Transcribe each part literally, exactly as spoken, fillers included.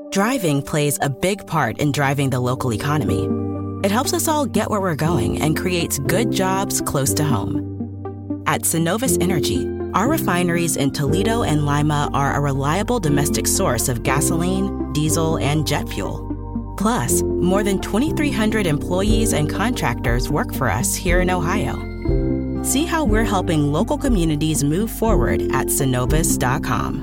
Driving plays a big part in driving the local economy. It helps us all get where we're going and creates good jobs close to home. At Synovus Energy, our refineries in Toledo and Lima are a reliable domestic source of gasoline, diesel, and jet fuel. Plus, more than twenty-three hundred employees and contractors work for us here in Ohio. See how we're helping local communities move forward at synovus dot com.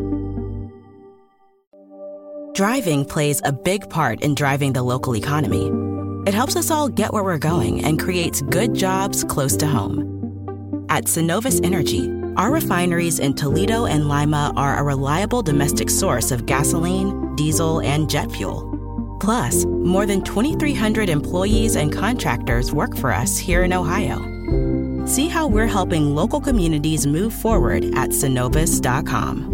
Driving plays a big part in driving the local economy. It helps us all get where we're going and creates good jobs close to home. At Synovus Energy, our refineries in Toledo and Lima are a reliable domestic source of gasoline, diesel, and jet fuel. Plus, more than twenty-three hundred employees and contractors work for us here in Ohio. See how we're helping local communities move forward at synovus dot com.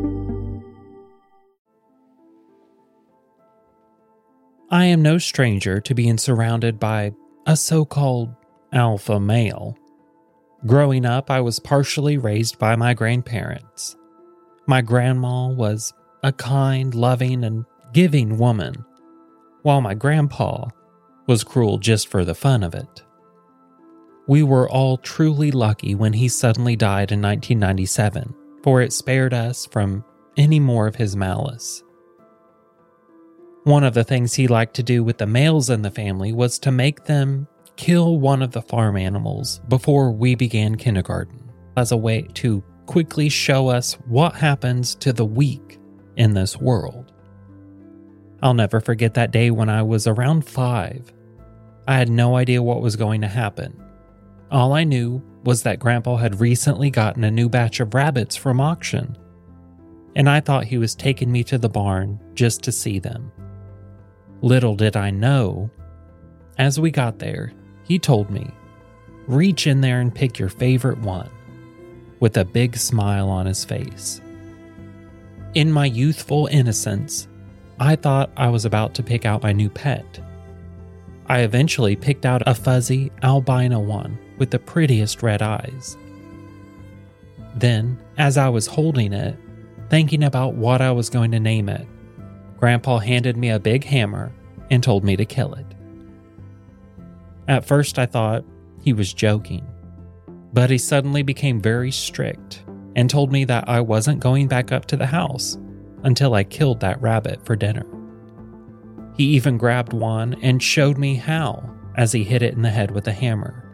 I am no stranger to being surrounded by a so-called alpha male. Growing up, I was partially raised by my grandparents. My grandma was a kind, loving, and giving woman, while my grandpa was cruel just for the fun of it. We were all truly lucky when he suddenly died in nineteen ninety-seven, for it spared us from any more of his malice. One of the things he liked to do with the males in the family was to make them kill one of the farm animals before we began kindergarten, as a way to quickly show us what happens to the weak in this world. I'll never forget that day when I was around five. I had no idea what was going to happen. All I knew was that Grandpa had recently gotten a new batch of rabbits from auction, and I thought he was taking me to the barn just to see them. Little did I know, as we got there, he told me, "Reach in there and pick your favorite one," with a big smile on his face. In my youthful innocence, I thought I was about to pick out my new pet. I eventually picked out a fuzzy albino one with the prettiest red eyes. Then, as I was holding it, thinking about what I was going to name it, Grandpa handed me a big hammer and told me to kill it. At first I thought he was joking, but he suddenly became very strict and told me that I wasn't going back up to the house until I killed that rabbit for dinner. He even grabbed one and showed me how as he hit it in the head with a hammer.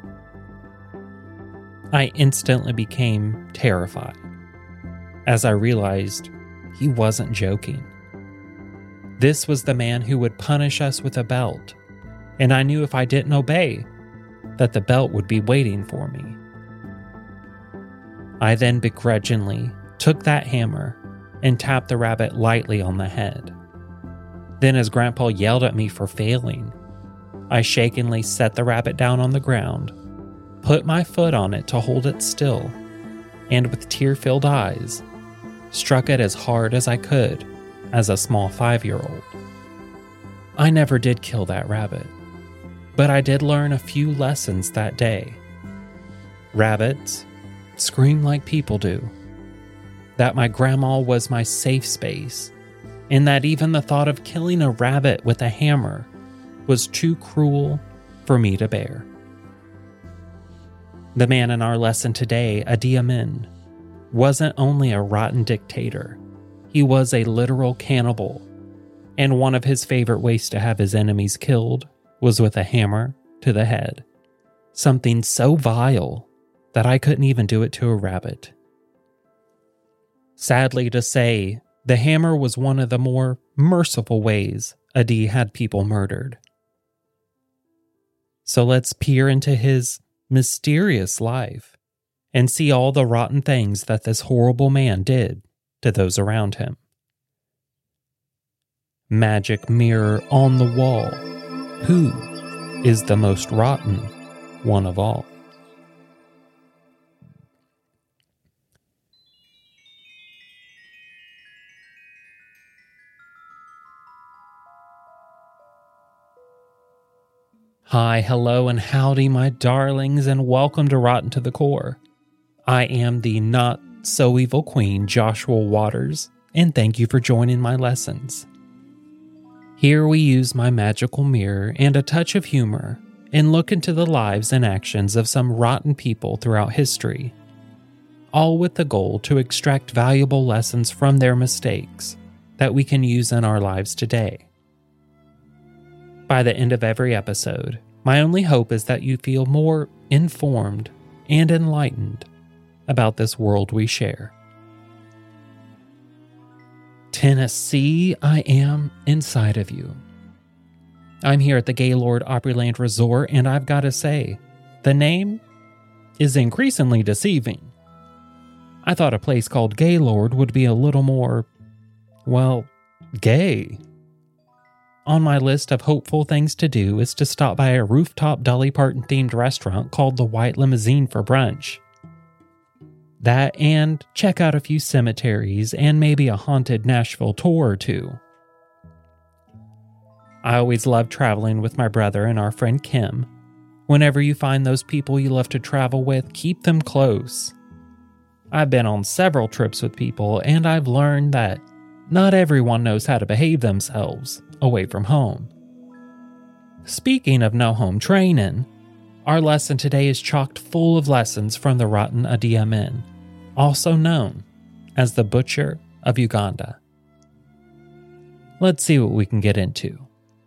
I instantly became terrified as I realized he wasn't joking. This was the man who would punish us with a belt, and I knew if I didn't obey, that the belt would be waiting for me. I then begrudgingly took that hammer and tapped the rabbit lightly on the head. Then, as Grandpa yelled at me for failing, I shakenly set the rabbit down on the ground, put my foot on it to hold it still, and with tear-filled eyes, struck it as hard as I could as a small five-year-old. I never did kill that rabbit, but I did learn a few lessons that day. Rabbits scream like people do, that my grandma was my safe space, and that even the thought of killing a rabbit with a hammer was too cruel for me to bear. The man in our lesson today, Idi Amin, wasn't only a rotten dictator, he was a literal cannibal, and one of his favorite ways to have his enemies killed was with a hammer to the head. Something so vile that I couldn't even do it to a rabbit. Sadly to say, the hammer was one of the more merciful ways Idi had people murdered. So let's peer into his mysterious life and see all the rotten things that this horrible man did to those around him. Magic mirror on the wall. Who is the most rotten one of all? Hi, hello, and howdy, my darlings, and welcome to Rotten to the Core. I am the not-so-evil queen, Joshua Waters, and thank you for joining my lessons. Here we use my magical mirror and a touch of humor and look into the lives and actions of some rotten people throughout history, all with the goal to extract valuable lessons from their mistakes that we can use in our lives today. By the end of every episode, my only hope is that you feel more informed and enlightened about this world we share. Tennessee, I am inside of you. I'm here at the Gaylord Opryland Resort, and I've got to say, the name is increasingly deceiving. I thought a place called Gaylord would be a little more, well, gay. On my list of hopeful things to do is to stop by a rooftop Dolly Parton-themed restaurant called the White Limousine for brunch. That and check out a few cemeteries and maybe a haunted Nashville tour or two. I always love traveling with my brother and our friend Kim. Whenever you find those people you love to travel with, keep them close. I've been on several trips with people, and I've learned that not everyone knows how to behave themselves away from home. Speaking of no home training, our lesson today is chocked full of lessons from the rotten Idi Amin, also known as the Butcher of Uganda. Let's see what we can get into.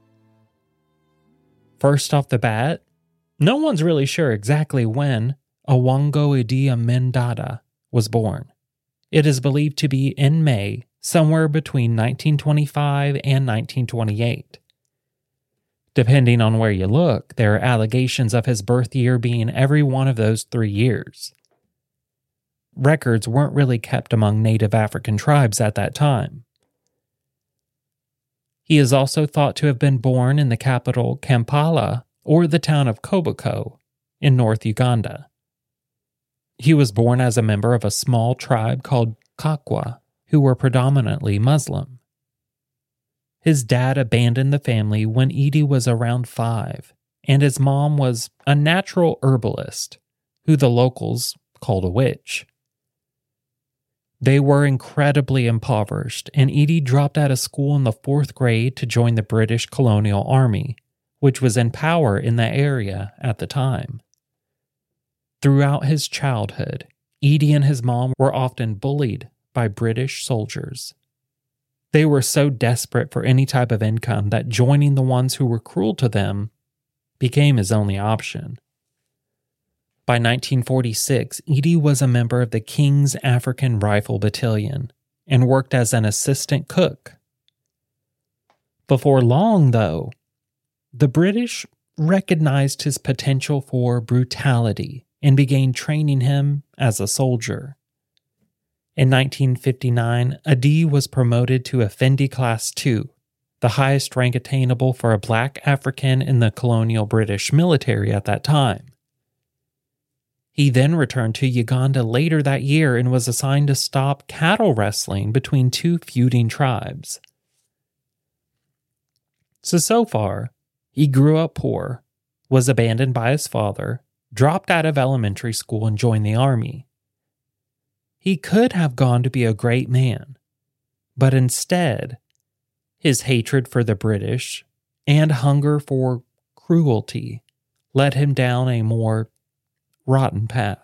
First off the bat, no one's really sure exactly when Owango Idi Amin Dada was born. It is believed to be in May, somewhere between nineteen twenty-five and nineteen twenty-eight. Depending on where you look, there are allegations of his birth year being every one of those three years. Records weren't really kept among native African tribes at that time. He is also thought to have been born in the capital Kampala or the town of Koboko in North Uganda. He was born as a member of a small tribe called Kakwa, who were predominantly Muslim. His dad abandoned the family when Idi was around five, and his mom was a natural herbalist, who the locals called a witch. They were incredibly impoverished, and Idi dropped out of school in the fourth grade to join the British colonial army, which was in power in the area at the time. Throughout his childhood, Idi and his mom were often bullied by British soldiers. They were so desperate for any type of income that joining the ones who were cruel to them became his only option. By nineteen forty-six, Idi was a member of the King's African Rifle Battalion and worked as an assistant cook. Before long, though, the British recognized his potential for brutality and began training him as a soldier. In nineteen fifty-nine, Idi was promoted to Effendi Class two, the highest rank attainable for a black African in the colonial British military at that time. He then returned to Uganda later that year and was assigned to stop cattle wrestling between two feuding tribes. So, so far, he grew up poor, was abandoned by his father, dropped out of elementary school, and joined the army. He could have gone to be a great man, but instead, his hatred for the British and hunger for cruelty led him down a more rotten path.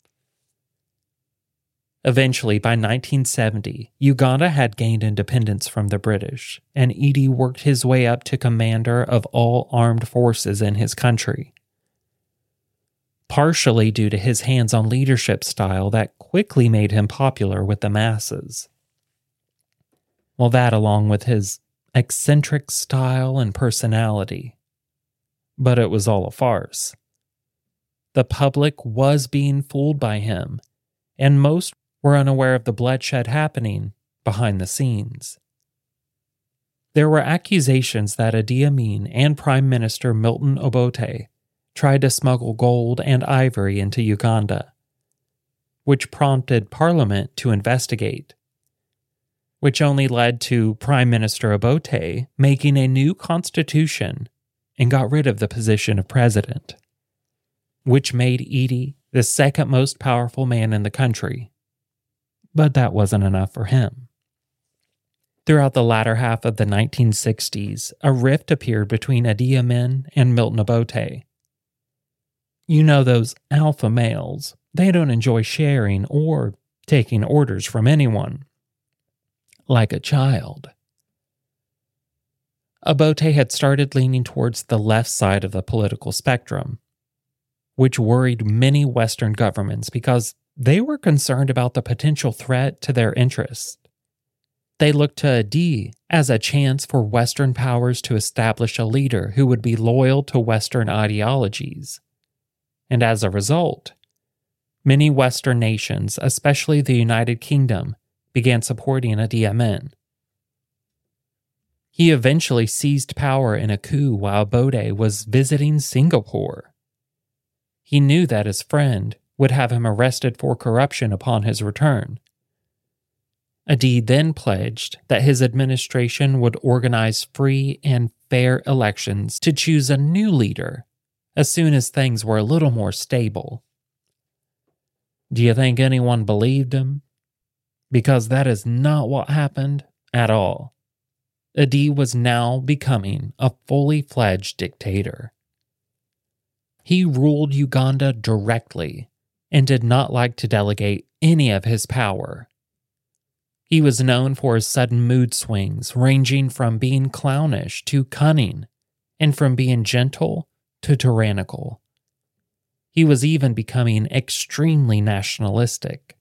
Eventually, by nineteen seventy, Uganda had gained independence from the British, and Idi worked his way up to commander of all armed forces in his country. Partially due to his hands-on leadership style that quickly made him popular with the masses. Well, that along with his eccentric style and personality. But it was all a farce. The public was being fooled by him, and most were unaware of the bloodshed happening behind the scenes. There were accusations that Idi Amin and Prime Minister Milton Obote tried to smuggle gold and ivory into Uganda, which prompted Parliament to investigate, which only led to Prime Minister Obote making a new constitution and got rid of the position of president, which made Idi the second most powerful man in the country. But that wasn't enough for him. Throughout the latter half of the nineteen sixties, a rift appeared between Idi Amin and Milton Obote. You know those alpha males, they don't enjoy sharing or taking orders from anyone. Like a child. Obote had started leaning towards the left side of the political spectrum, which worried many Western governments because they were concerned about the potential threat to their interests. They looked to Idi as a chance for Western powers to establish a leader who would be loyal to Western ideologies. And as a result, many Western nations, especially the United Kingdom, began supporting Idi Amin. He eventually seized power in a coup while Obote was visiting Singapore. He knew that his friend would have him arrested for corruption upon his return. Idi then pledged that his administration would organize free and fair elections to choose a new leader as soon as things were a little more stable. Do you think anyone believed him? Because that is not what happened at all. Idi was now becoming a fully fledged dictator. He ruled Uganda directly and did not like to delegate any of his power. He was known for his sudden mood swings, ranging from being clownish to cunning, and from being gentle to tyrannical. He was even becoming extremely nationalistic.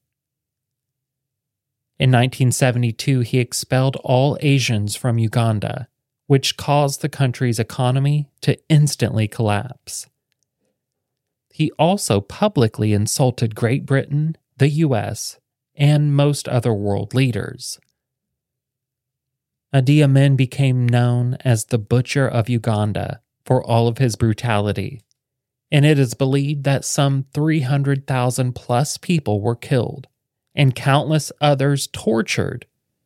In nineteen seventy-two, he expelled all Asians from Uganda, which caused the country's economy to instantly collapse. He also publicly insulted Great Britain, the U S, and most other world leaders. Idi Amin became known as the Butcher of Uganda for all of his brutality, and it is believed that some three hundred thousand plus people were killed and countless others tortured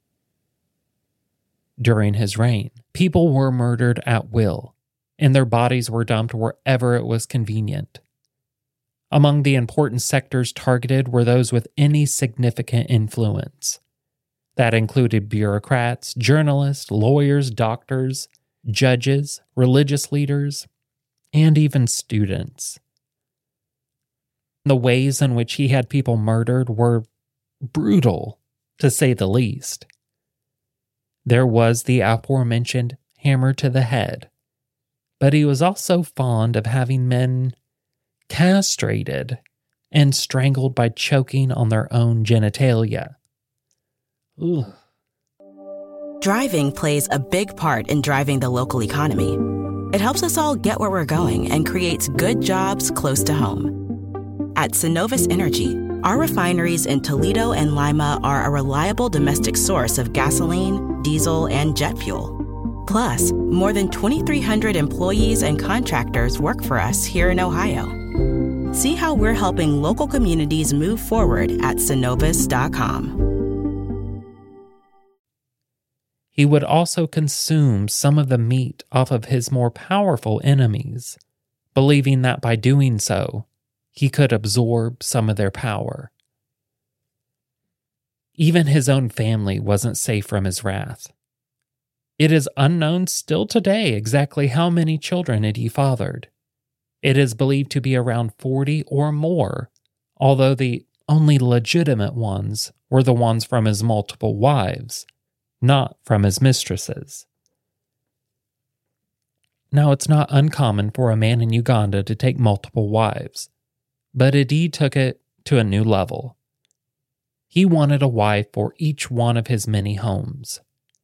during his reign. People were murdered at will, and their bodies were dumped wherever it was convenient. Among the important sectors targeted were those with any significant influence. That included bureaucrats, journalists, lawyers, doctors, judges, religious leaders, and even students. The ways in which he had people murdered were brutal, to say the least. There was the aforementioned hammer to the head, but he was also fond of having men castrated and strangled by choking on their own genitalia. Ugh. Driving plays a big part in driving the local economy. It helps us all get where we're going and creates good jobs close to home. At Synovus Energy, our refineries in Toledo and Lima are a reliable domestic source of gasoline, diesel, and jet fuel. Plus, more than twenty-three hundred employees and contractors work for us here in Ohio. See how we're helping local communities move forward at Synovus dot com. He would also consume some of the meat off of his more powerful enemies, believing that by doing so, he could absorb some of their power. Even his own family wasn't safe from his wrath. It is unknown still today exactly how many children Idi fathered. It is believed to be around forty or more, although the only legitimate ones were the ones from his multiple wives, not from his mistresses. Now, it's not uncommon for a man in Uganda to take multiple wives, but Idi took it to a new level. He wanted a wife for each one of his many homes.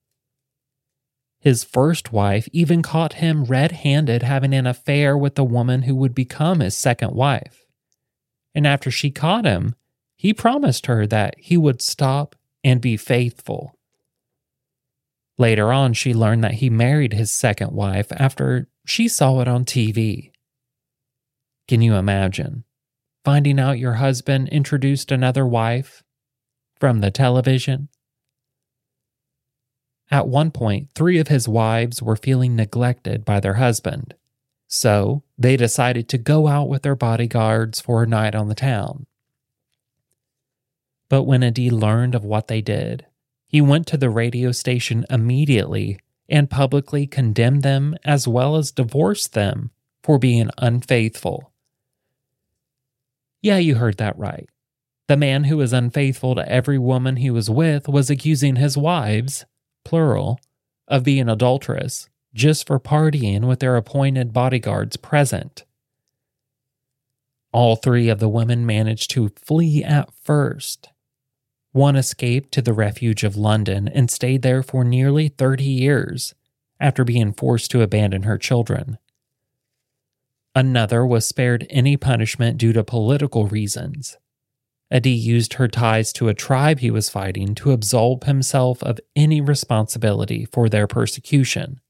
His first wife even caught him red-handed having an affair with the woman who would become his second wife. And after she caught him, he promised her that he would stop and be faithful. Later on, she learned that he married his second wife after she saw it on T V. Can you imagine finding out your husband introduced another wife from the television? At one point, three of his wives were feeling neglected by their husband, so they decided to go out with their bodyguards for a night on the town. But when Idi learned of what they did, He went to the radio station immediately and publicly condemned them as well as divorced them for being unfaithful. Yeah, you heard that right. The man who was unfaithful to every woman he was with was accusing his wives, plural, of being adulterous just for partying with their appointed bodyguards present. All three of the women managed to flee at first. One escaped to the refuge of London and stayed there for nearly thirty years after being forced to abandon her children. Another was spared any punishment due to political reasons. Adi used her ties to a tribe he was fighting to absolve himself of any responsibility for their persecution.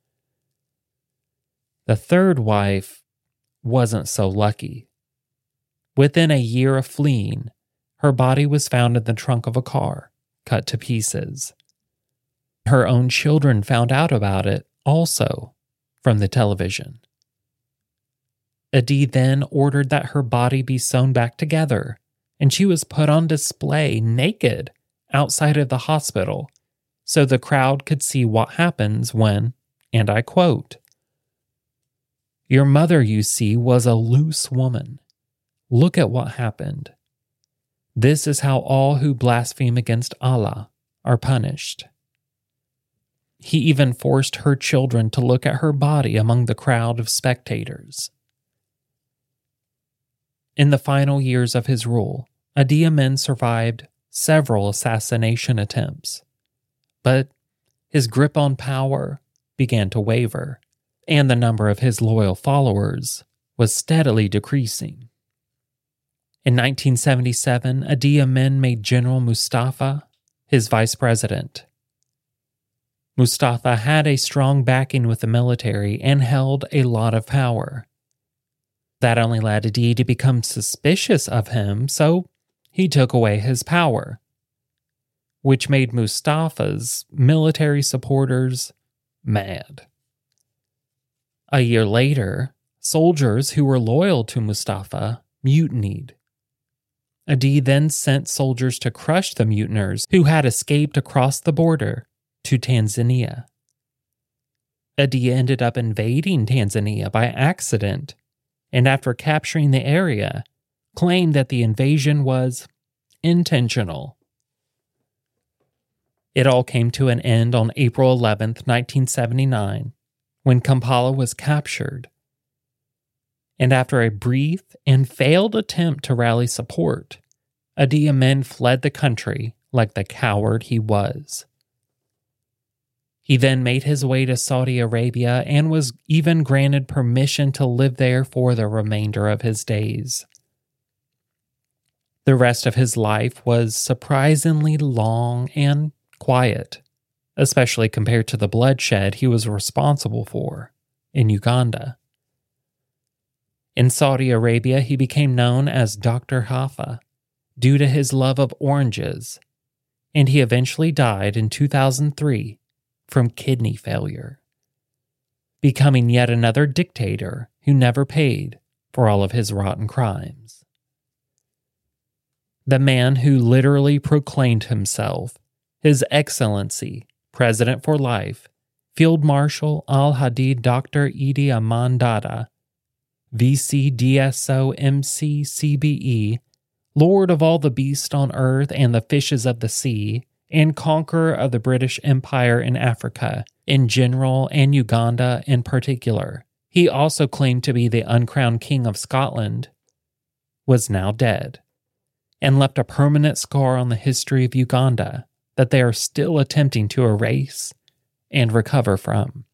The third wife wasn't so lucky. Within a year of fleeing, her body was found in the trunk of a car, cut to pieces. Her own children found out about it also from the television. Adi then ordered that her body be sewn back together, and she was put on display naked outside of the hospital so the crowd could see what happens when, and I quote, "Your mother, you see, was a loose woman. Look at what happened. This is how all who blaspheme against Allah are punished." He even forced her children to look at her body among the crowd of spectators. In the final years of his rule, Idi Amin survived several assassination attempts, but his grip on power began to waver, and the number of his loyal followers was steadily decreasing. In nineteen seventy-seven, Idi Amin made General Mustafa his vice president. Mustafa had a strong backing with the military and held a lot of power. That only led Idi to become suspicious of him, so he took away his power, which made Mustafa's military supporters mad. A year later, soldiers who were loyal to Mustafa mutinied. Idi then sent soldiers to crush the mutineers who had escaped across the border to Tanzania. Idi ended up invading Tanzania by accident, and after capturing the area, claimed that the invasion was intentional. It all came to an end on April eleventh, nineteen seventy-nine, when Kampala was captured. And after a brief and failed attempt to rally support, Idi Amin fled the country like the coward he was. He then made his way to Saudi Arabia and was even granted permission to live there for the remainder of his days. The rest of his life was surprisingly long and quiet, especially compared to the bloodshed he was responsible for in Uganda. In Saudi Arabia, he became known as Doctor Haifa due to his love of oranges, and he eventually died in two thousand three from kidney failure, becoming yet another dictator who never paid for all of his rotten crimes. The man who literally proclaimed himself His Excellency, President for Life, Field Marshal Al-Hadi Doctor Idi Amin Dada, V C D S O M C C B E, Lord of all the beasts on earth and the fishes of the sea, and conqueror of the British Empire in Africa in general and Uganda in particular. He also claimed to be the uncrowned king of Scotland, was now dead, and left a permanent scar on the history of Uganda that they are still attempting to erase and recover from.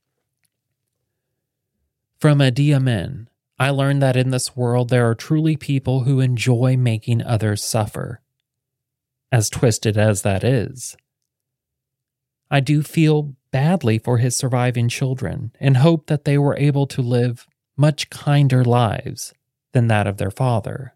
From Idi Amin, I learned that in this world there are truly people who enjoy making others suffer, as twisted as that is. I do feel badly for his surviving children and hope that they were able to live much kinder lives than that of their father.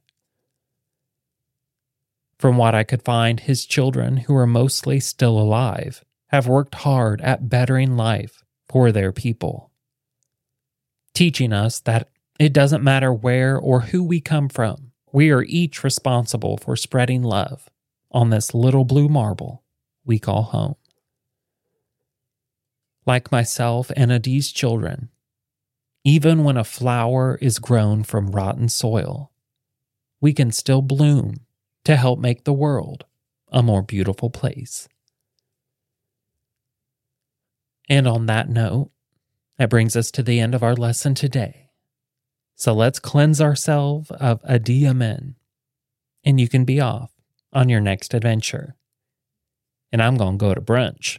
From what I could find, his children, who are mostly still alive, have worked hard at bettering life for their people, teaching us that it doesn't matter where or who we come from, we are each responsible for spreading love on this little blue marble we call home. Like myself and Adi's children, even when a flower is grown from rotten soil, we can still bloom to help make the world a more beautiful place. And on that note, that brings us to the end of our lesson today. So let's cleanse ourselves of Adi Amen, and you can be off on your next adventure. And I'm going to go to brunch.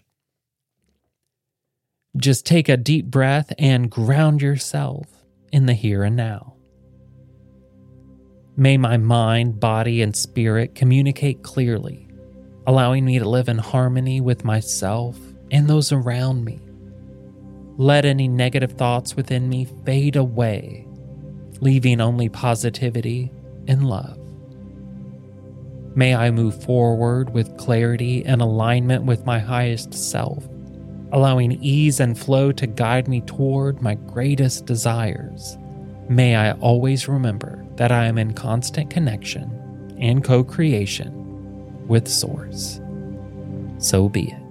Just take a deep breath and ground yourself in the here and now. May my mind, body, and spirit communicate clearly, allowing me to live in harmony with myself and those around me. Let any negative thoughts within me fade away, leaving only positivity and love. May I move forward with clarity and alignment with my highest self, allowing ease and flow to guide me toward my greatest desires. May I always remember that I am in constant connection and co-creation with Source. So be it.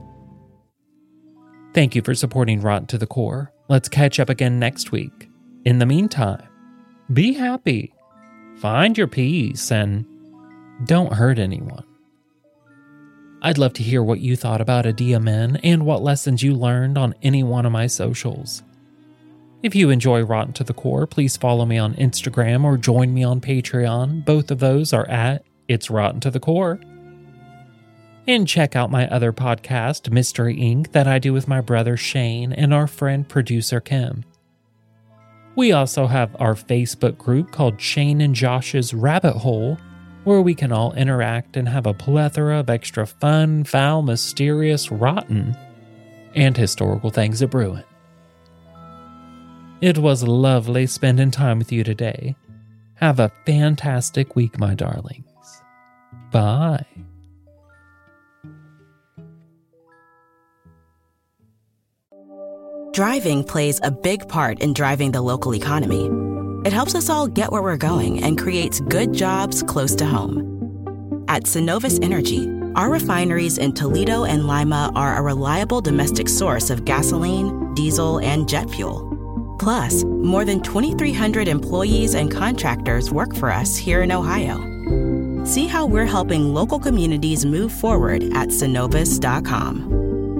Thank you for supporting Rotten to the Core. Let's catch up again next week. In the meantime, be happy, find your peace, and don't hurt anyone. I'd love to hear what you thought about Adi Amen and what lessons you learned on any one of my socials. If you enjoy Rotten to the Core, please follow me on Instagram or join me on Patreon. Both of those are at It's Rotten to the Core. And check out my other podcast, Mystery Incorporated, that I do with my brother Shane and our friend producer Kim. We also have our Facebook group called Shane and Josh's Rabbit Hole, where we can all interact and have a plethora of extra fun, foul, mysterious, rotten, and historical things a brewing. It was lovely spending time with you today. Have a fantastic week, my darlings. Bye. Driving plays a big part in driving the local economy. It helps us all get where we're going and creates good jobs close to home. At Synovus Energy, our refineries in Toledo and Lima are a reliable domestic source of gasoline, diesel, and jet fuel. Plus, more than twenty-three hundred employees and contractors work for us here in Ohio. See how we're helping local communities move forward at Synovus dot com.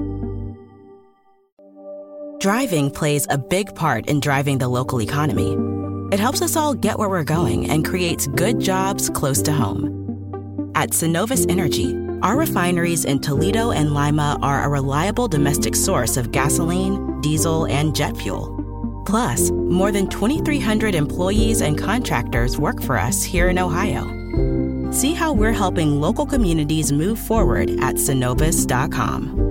Driving plays a big part in driving the local economy. It helps us all get where we're going and creates good jobs close to home. At Synovus Energy, our refineries in Toledo and Lima are a reliable domestic source of gasoline, diesel, and jet fuel. Plus, more than twenty-three hundred employees and contractors work for us here in Ohio. See how we're helping local communities move forward at Synovus dot com.